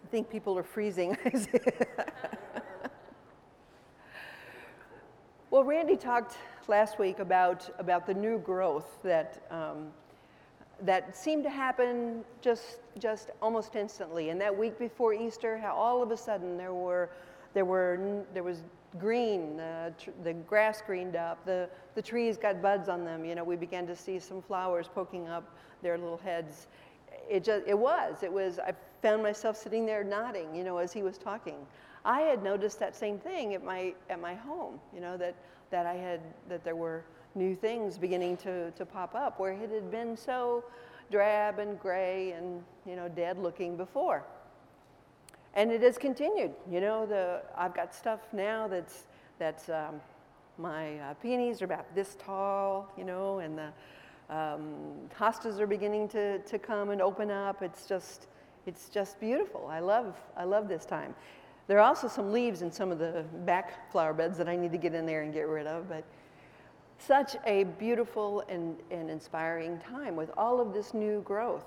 I think people are freezing. Well, Randy talked last week about the new growth that seemed to happen just almost instantly. And that week before Easter, how all of a sudden there was green, the grass greened up, the trees got buds on them. You know, we began to see some flowers poking up their little heads. It was. I found myself sitting there nodding, you know, as he was talking. I had noticed that same thing at my home, you know, that there were new things beginning to pop up where it had been so drab and gray and, you know, dead looking before. And it has continued, you know. I've got stuff now that's my peonies are about this tall, you know, and the hostas are beginning to come and open up. It's just beautiful. I love this time. There are also some leaves in some of the back flower beds that I need to get in there and get rid of, but such a beautiful and inspiring time with all of this new growth.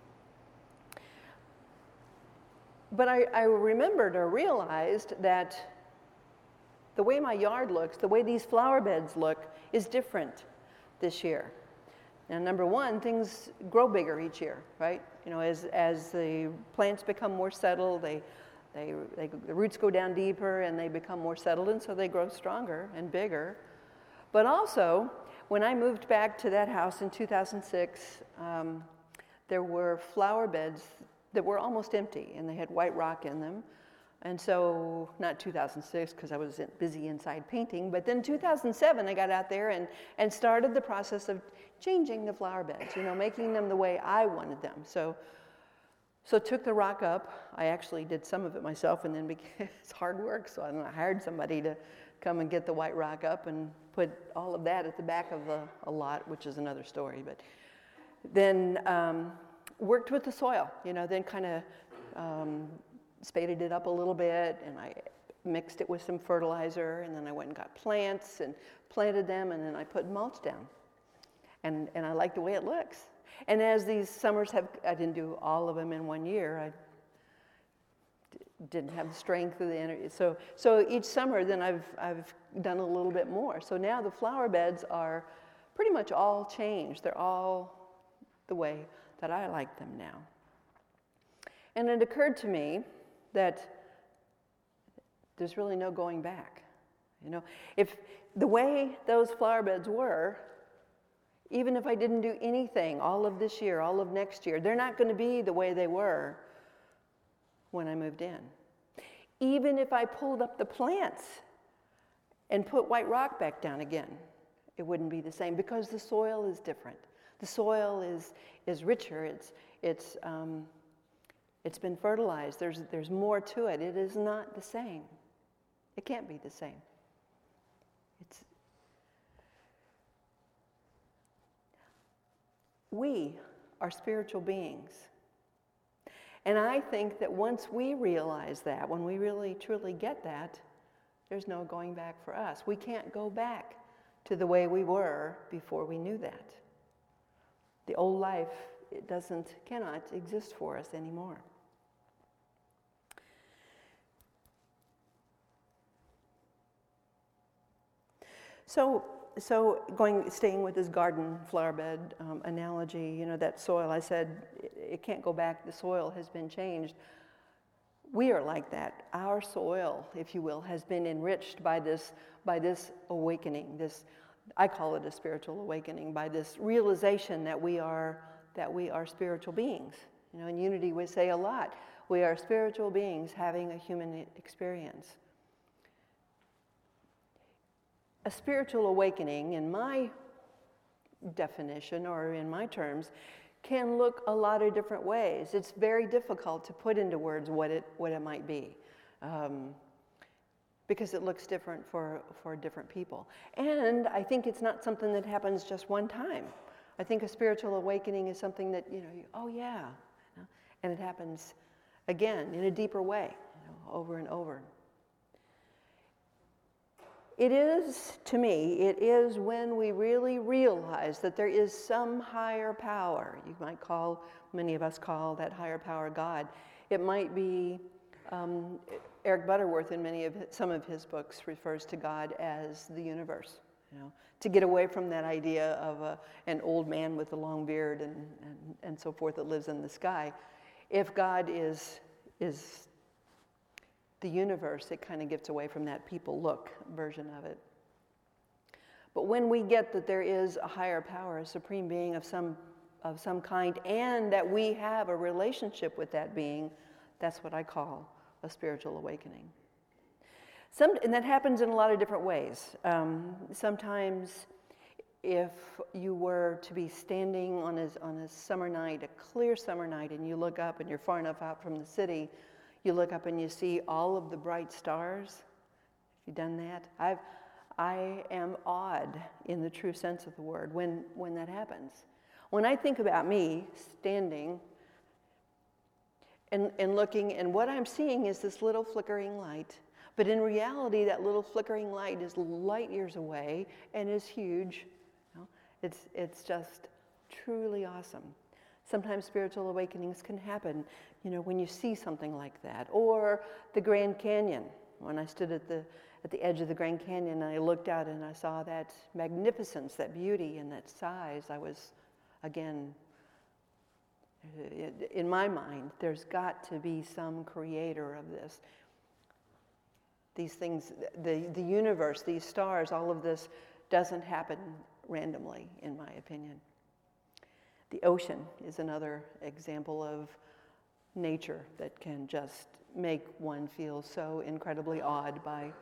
But I remembered or realized that the way my yard looks, the way these flower beds look, is different this year. Now, number one, things grow bigger each year, right? You know, as the plants become more settled, the roots go down deeper and they become more settled, and so they grow stronger and bigger. But also, when I moved back to that house in 2006, there were flower beds that were almost empty, and they had white rock in them. And so, not 2006, because I was busy inside painting, but then 2007, I got out there and started the process of changing the flower beds, you know, making them the way I wanted them. So took the rock up. I actually did some of it myself, and then it's hard work, so I hired somebody to come and get the white rock up and put all of that at the back of a lot, which is another story. But then worked with the soil, you know, then kind of spaded it up a little bit, and I mixed it with some fertilizer, and then I went and got plants and planted them, and then I put mulch down. And I like the way it looks. And as these summers I didn't do all of them in one year. I didn't have the strength or the energy. So each summer, then I've done a little bit more. So now the flower beds are pretty much all changed. They're all the way that I like them now. And it occurred to me that there's really no going back. You know, if the way those flower beds were, even if I didn't do anything all of this year, all of next year, they're not going to be the way they were when I moved in. Even if I pulled up the plants and put white rock back down again, it wouldn't be the same because the soil is different. The soil is richer. It's been fertilized. There's more to it. It is not the same. It can't be the same. We are spiritual beings. And I think that once we realize that, when we really truly get that, there's no going back for us. We can't go back to the way we were before we knew that. The old life, cannot exist for us anymore. So staying with this garden flower bed analogy, you know, that soil, I said, it can't go back. The soil has been changed. We are like that. Our soil, if you will, has been enriched by this awakening. I call it a spiritual awakening, by this realization that we are spiritual beings. You know, in Unity we say a lot, we are spiritual beings having a human experience. A spiritual awakening, in my definition or in my terms, can look a lot of different ways. It's very difficult to put into words what it might be, because it looks different for different people. And I think it's not something that happens just one time. I think a spiritual awakening is something that, you know, oh yeah, you know, and it happens again in a deeper way, you know, over and over. It is, to me, it is when we really realize that there is some higher power. You might many of us call that higher power God. It might be Eric Butterworth in some of his books refers to God as the universe. To get away from that idea of an old man with a long beard and so forth that lives in the sky. If God is the universe, it kind of gets away from that people look version of it. But when we get that there is a higher power, a supreme being of some kind, and that we have a relationship with that being, that's what I call a spiritual awakening. And that happens in a lot of different ways. Sometimes if you were to be standing on a summer night, a clear summer night, and you look up and you're far enough out from the city, you look up and you see all of the bright stars. Have you done that? I am awed in the true sense of the word when that happens. When I think about me standing and looking, and what I'm seeing is this little flickering light, but in reality, that little flickering light is light years away and is huge. It's just truly awesome. Sometimes spiritual awakenings can happen, when you see something like that. Or the Grand Canyon. When I stood at the edge of the Grand Canyon and I looked out and I saw that magnificence, that beauty, and that size, I was, again, in my mind, there's got to be some creator of this. These things, the universe, these stars, all of this doesn't happen randomly, in my opinion. The ocean is another example of nature that can just make one feel so incredibly awed by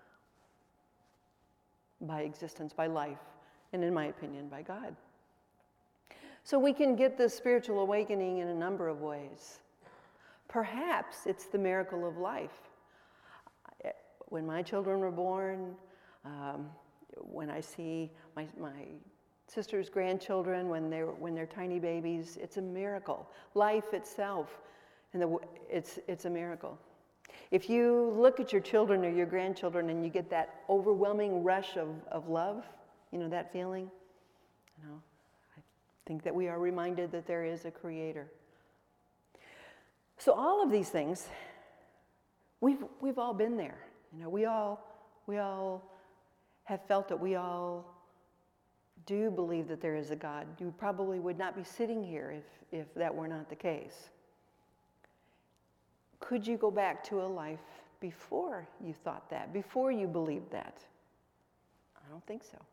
existence, by life, and in my opinion, by God. So we can get this spiritual awakening in a number of ways. Perhaps it's the miracle of life. When my children were born, when I see my sister's grandchildren when they're tiny babies, it's a miracle. Life itself, it's a miracle. If you look at your children or your grandchildren and you get that overwhelming rush of love, that feeling, I think that we are reminded that there is a creator. So all of these things, we've all been there. We all have felt it. We all do believe that there is a God. You probably would not be sitting here if that were not the case. Could you go back to a life before you thought that, before you believed that? I don't think so.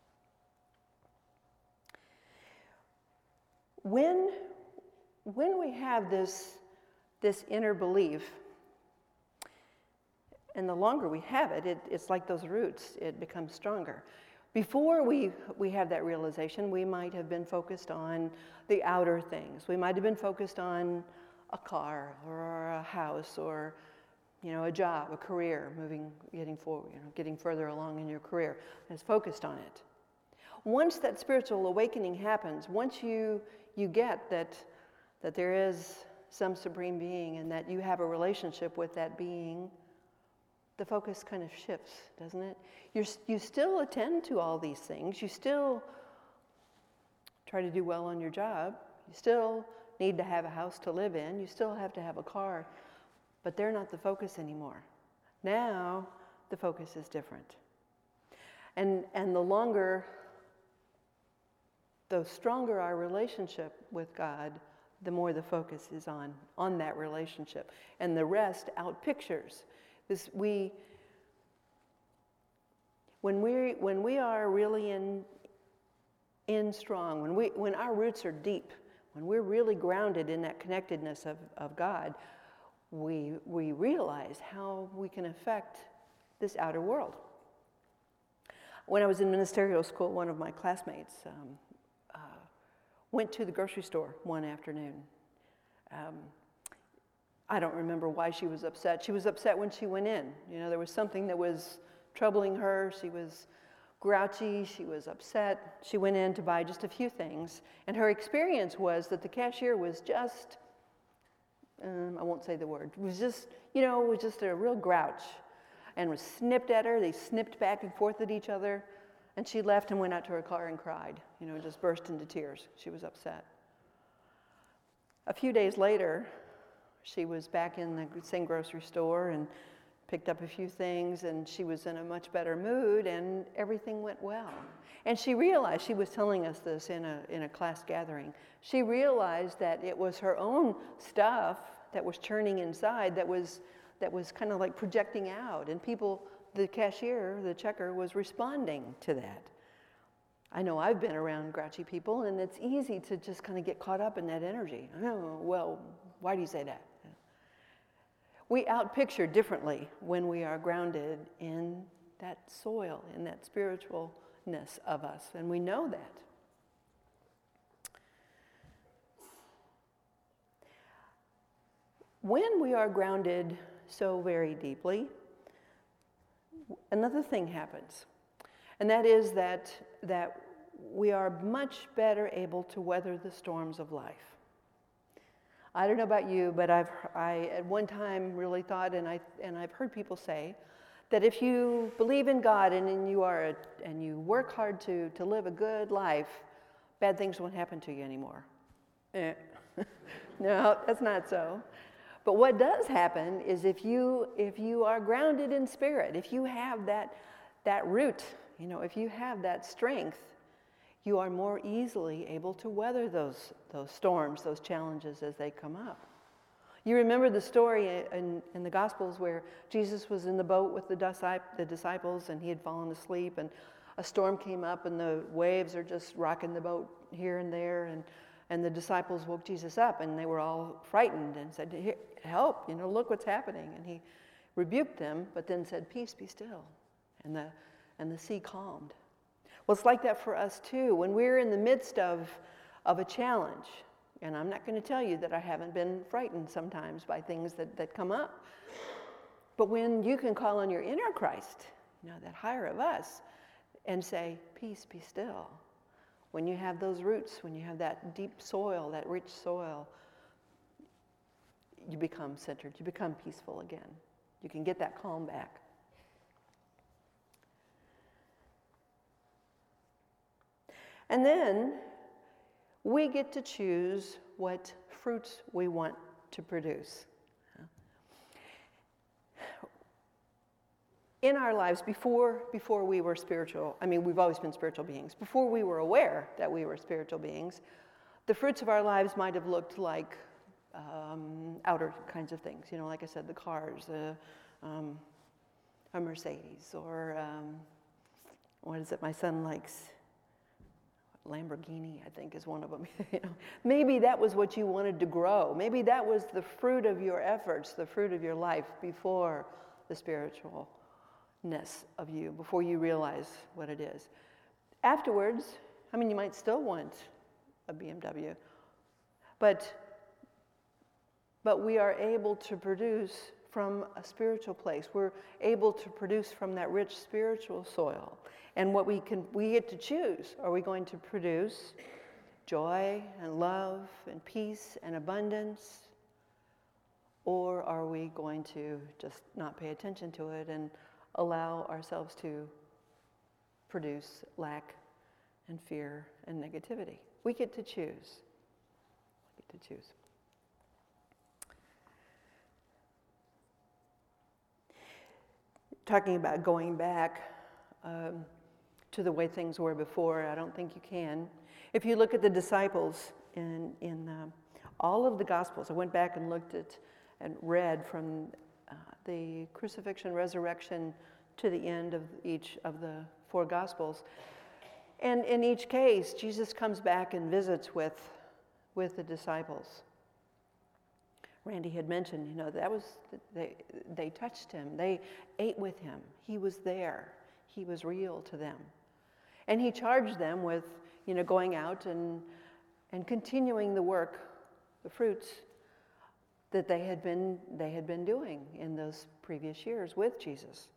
When we have this inner belief, and the longer we have it, it's like those roots, it becomes stronger. Before we have that realization, we might have been focused on the outer things. We might have been focused on a car or a house or a job, a career, getting forward, getting further along in your career. Is focused on it. Once that spiritual awakening happens, once you get that there is some supreme being and that you have a relationship with that being, the focus kind of shifts, doesn't it? You still attend to all these things. You still try to do well on your job. You still need to have a house to live in. You still have to have a car. But they're not the focus anymore. Now, the focus is different. And the stronger our relationship with God, the more the focus is on that relationship. And the rest outpictures. When we are really in strong, when our roots are deep, when we're really grounded in that connectedness of God, we realize how we can affect this outer world. When I was in ministerial school, one of my classmates went to the grocery store one afternoon. I don't remember why she was upset. She was upset when she went in. There was something that was troubling her. She was grouchy. She was upset. She went in to buy just a few things. And her experience was that the cashier was just, I won't say the word, was just a real grouch and was snipped at her. They snipped back and forth at each other. And she left and went out to her car and cried, just burst into tears. She was upset. A few days later, She was back in the same grocery store and picked up a few things, and she was in a much better mood, and everything went well. And she realized, she was telling us this in a class gathering, she realized that it was her own stuff that was churning inside that was kind of like projecting out, and people, the cashier, the checker, was responding to that. I know I've been around grouchy people, and it's easy to just kind of get caught up in that energy. Oh, well, why do you say that? We outpicture differently when we are grounded in that soil, in that spiritualness of us, and we know that. When we are grounded so very deeply, another thing happens, and that is that we are much better able to weather the storms of life. I don't know about you, but I at one time really thought, and I've heard people say, that if you believe in God and you work hard to live a good life, bad things won't happen to you anymore. No, that's not so. But what does happen is if you are grounded in spirit, if you have that root, if you have that strength, you are more easily able to weather those storms, those challenges as they come up. You remember the story in the Gospels where Jesus was in the boat with the disciples, and he had fallen asleep, and a storm came up, and the waves are just rocking the boat here and there, and the disciples woke Jesus up, and they were all frightened and said, "Help, look what's happening." And he rebuked them, but then said, "Peace, be still." And the sea calmed. Well, it's like that for us too. When we're in the midst of a challenge, and I'm not going to tell you that I haven't been frightened sometimes by things that come up, but when you can call on your inner Christ, that higher of us, and say, "Peace, be still." When you have those roots, when you have that deep soil, that rich soil, you become centered, you become peaceful again. You can get that calm back. And then we get to choose what fruits we want to produce. In our lives, before we were spiritual, we've always been spiritual beings. Before we were aware that we were spiritual beings, the fruits of our lives might have looked like outer kinds of things. Like I said, the cars, a Mercedes, or what is it my son likes? Lamborghini, I think, is one of them. Maybe that was what you wanted to grow. Maybe that was the fruit of your efforts, the fruit of your life before the spiritualness of you, before you realize what it is. Afterwards, you might still want a BMW, but we are able to produce from a spiritual place. We're able to produce from that rich spiritual soil. And what we get to choose. Are we going to produce joy and love and peace and abundance? Or are we going to just not pay attention to it and allow ourselves to produce lack and fear and negativity? We get to choose. We get to choose. Talking about going back to the way things were before, I don't think you can. If you look at the disciples in all of the Gospels, I went back and looked at and read from the crucifixion, resurrection to the end of each of the four Gospels. And in each case, Jesus comes back and visits with the disciples. Randy had mentioned, that was, they touched him. They ate with him. He was there. He was real to them. And he charged them with, going out and continuing the work, the fruits that they had been doing in those previous years with Jesus.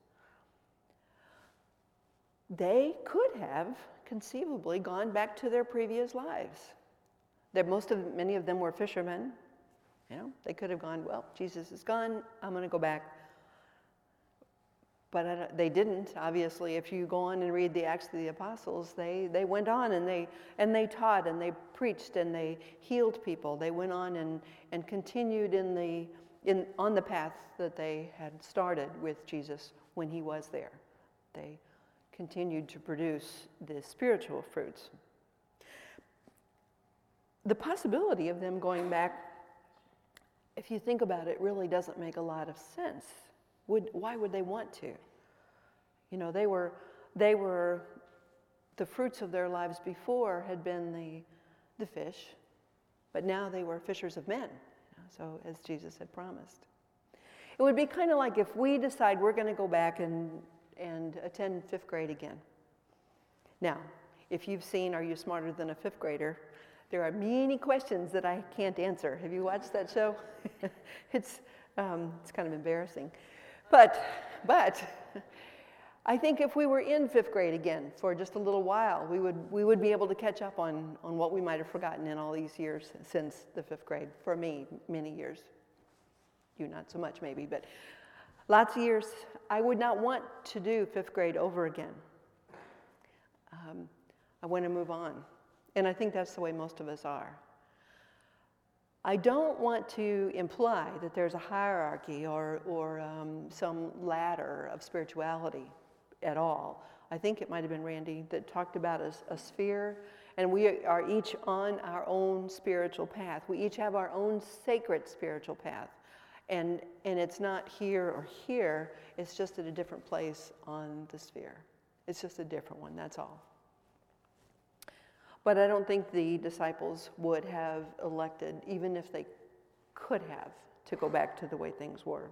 They could have conceivably gone back to their previous lives. Many of them were fishermen. They could have gone, well, Jesus is gone, I'm going to go back. But they didn't, obviously. If you go on and read the Acts of the Apostles, they went on and they taught and they preached and they healed people. They went on and continued on the path that they had started with Jesus when he was there. They continued to produce the spiritual fruits. The possibility of them going back, if you think about it, really doesn't make a lot of sense. Why would they want to? You know, they were the fruits of their lives before had been the fish, but now they were fishers of men. You know, so as Jesus had promised, it would be kind of like if we decide we're going to go back and attend fifth grade again. Now, if you've seen Are You Smarter Than a Fifth Grader? There are many questions that I can't answer. Have you watched that show? It's kind of embarrassing. But I think if we were in fifth grade again for just a little while, we would be able to catch up on what we might have forgotten in all these years since the fifth grade. For me, many years. You not so much maybe, but lots of years. I would not want to do fifth grade over again. I want to move on. And I think that's the way most of us are. I don't want to imply that there's a hierarchy or some ladder of spirituality at all. I think it might have been Randy that talked about a sphere, and we are each on our own spiritual path. We each have our own sacred spiritual path. And it's not here or here, it's just at a different place on the sphere. It's just a different one, that's all. But I don't think the disciples would have elected, even if they could have, to go back to the way things were.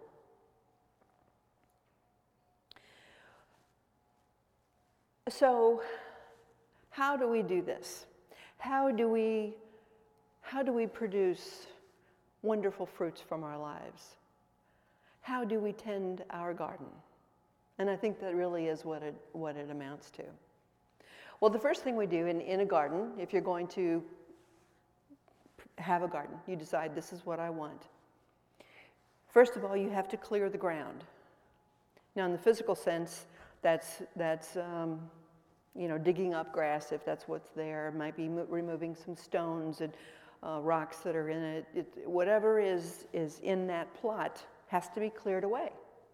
So, how do we do this? How do we produce wonderful fruits from our lives? How do we tend our garden? And I think that really is what it amounts to. Well, the first thing we do in a garden, if you're going to have a garden, you decide this is what I want. First of all, you have to clear the ground. Now, in the physical sense, that's digging up grass if that's what's there. It might be removing some stones and rocks that are in it. Whatever is in that plot has to be cleared away.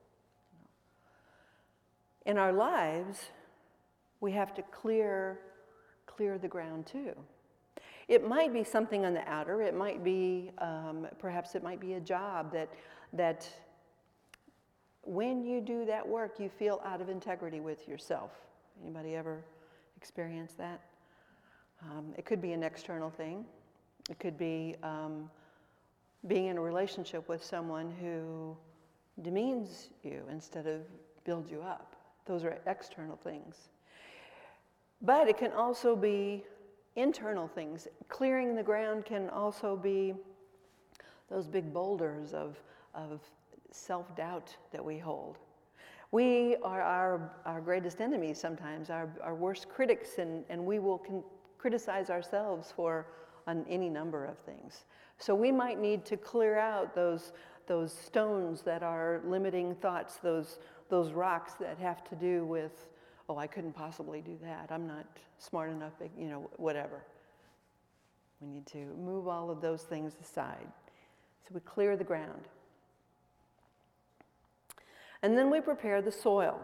In our lives, we have to clear the ground too. It might be something on the outer. It might be, perhaps it might be a job that when you do that work, you feel out of integrity with yourself. Anybody ever experienced that? It could be an external thing. It could be being in a relationship with someone who demeans you instead of builds you up. Those are external things. But it can also be internal things. Clearing the ground can also be those big boulders of self-doubt that we hold. We are our greatest enemies sometimes, our worst critics, and we will criticize ourselves on any number of things. So we might need to clear out those stones that are limiting thoughts, those rocks that have to do with, oh, I couldn't possibly do that. I'm not smart enough, whatever. We need to move all of those things aside. So we clear the ground. And then we prepare the soil.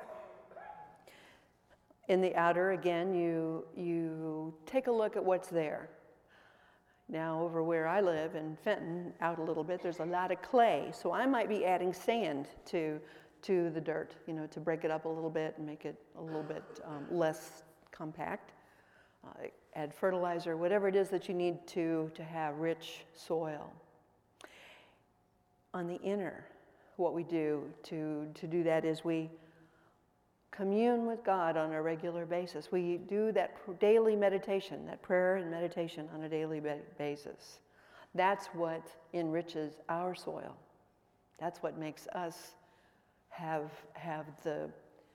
In the outer, again, you take a look at what's there. Now, over where I live in Fenton, out a little bit, there's a lot of clay. So I might be adding sand to the dirt, to break it up a little bit and make it a little bit less compact. Add fertilizer, whatever it is that you need to have rich soil. On the inner, what we do to do that is we commune with God on a regular basis. We do that daily meditation, that prayer and meditation on a daily basis. That's what enriches our soil. That's what makes us have the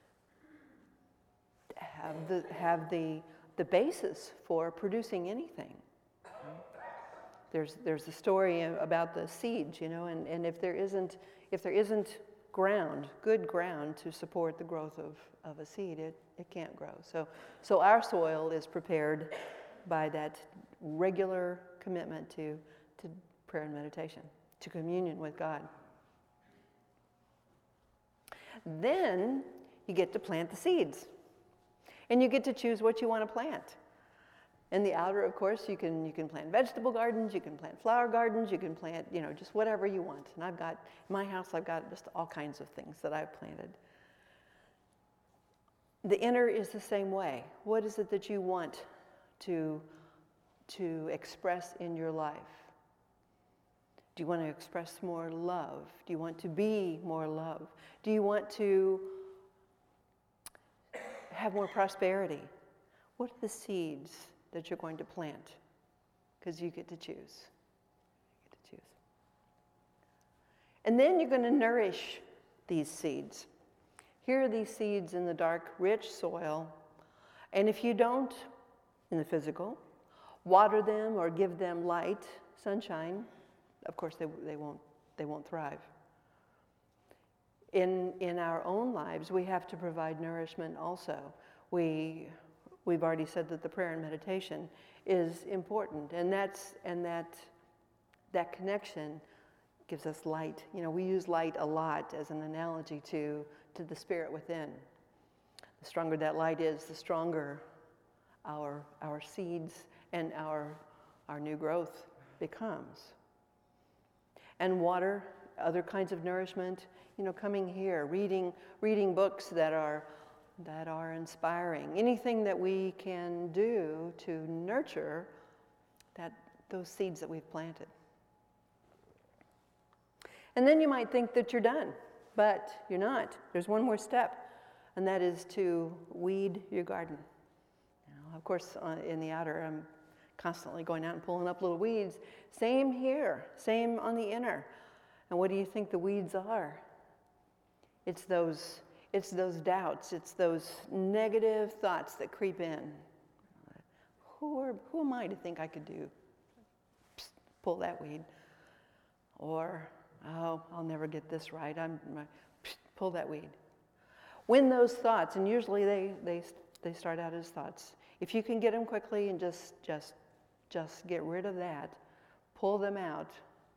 basis for producing anything. There's a story about the seeds, and if there isn't ground, good ground to support the growth of a seed, it can't grow. So our soil is prepared by that regular commitment to prayer and meditation, to communion with God. Then you get to plant the seeds. And you get to choose what you want to plant. In the outer, of course, you can plant vegetable gardens, you can plant flower gardens, you can plant, just whatever you want. And in my house, I've got just all kinds of things that I've planted. The inner is the same way. What is it that you want to express in your life? Do you want to express more love? Do you want to be more love? Do you want to have more prosperity? What are the seeds that you're going to plant? Because you get to choose. You get to choose. And then you're going to nourish these seeds. Here are these seeds in the dark, rich soil. And if you don't, in the physical, water them or give them light, sunshine, of course they won't thrive. In our own lives, we have to provide nourishment also. We've already said that the prayer and meditation is important, and that connection gives us light. We use light a lot as an analogy to the spirit within. The stronger that light is, the stronger our seeds and our new growth becomes. And water, other kinds of nourishment, coming here, reading books that are inspiring. Anything that we can do to nurture those seeds that we've planted. And then you might think that you're done, but you're not. There's one more step, and that is to weed your garden. Of course, in the outer, I'm constantly going out and pulling up little weeds. Same here, same on the inner. And what do you think the weeds are? It's those doubts, it's those negative thoughts that creep in. Who am I to think I could pull that weed? Or, I'll never get this right. Pull that weed. When those thoughts, and usually they start out as thoughts. If you can get them quickly and just get rid of that, pull them out,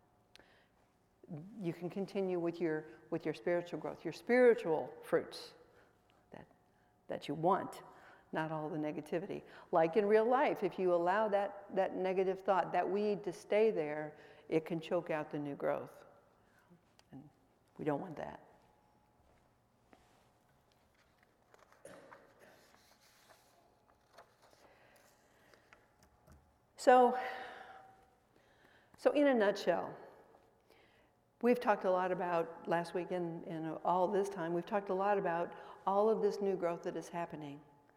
you can continue with your spiritual growth, your spiritual fruits that you want, not all the negativity. Like in real life, if you allow that negative thought, that weed to stay there, it can choke out the new growth. And we don't want that. So in a nutshell, we've talked a lot about, last week and all this time, we've talked a lot about all of this new growth that is happening.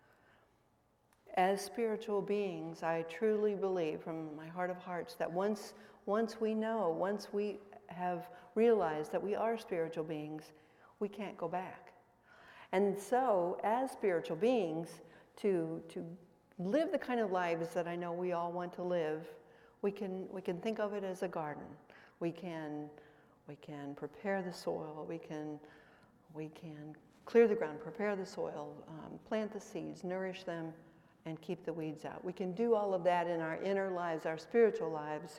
As spiritual beings, I truly believe from my heart of hearts that once we have realized that we are spiritual beings, we can't go back. And so, as spiritual beings, to live the kind of lives that I know we all want to live, we can think of it as a garden. We can prepare the soil. We can clear the ground, prepare the soil, plant the seeds, nourish them, and keep the weeds out. We can do all of that in our inner lives, our spiritual lives,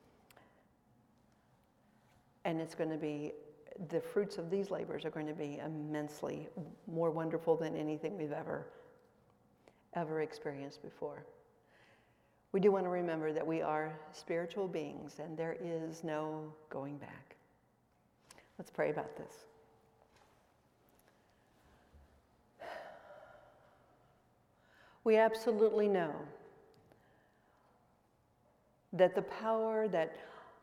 and it's going to be, the fruits of these labors are going to be immensely more wonderful than anything we've ever experienced before. We do want to remember that we are spiritual beings and there is no going back. Let's pray about this. We absolutely know that the power that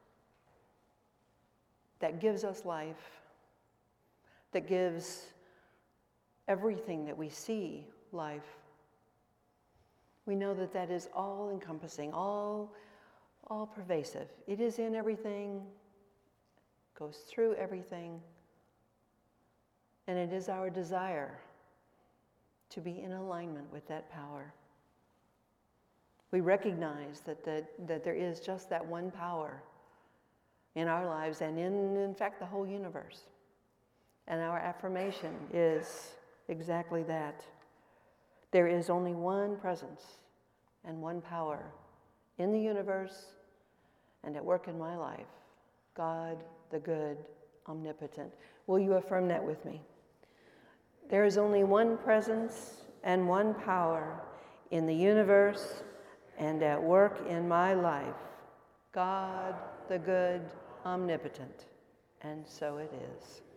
gives us life, that gives everything that we see life, we know that is all encompassing, all pervasive. It is in everything, goes through everything, and it is our desire to be in alignment with that power. We recognize that there is just that one power in our lives and in fact, the whole universe. And our affirmation is exactly that. There is only one presence and one power in the universe and at work in my life. God, the good, omnipotent. Will you affirm that with me? There is only one presence and one power in the universe and at work in my life. God, the good, omnipotent. And so it is.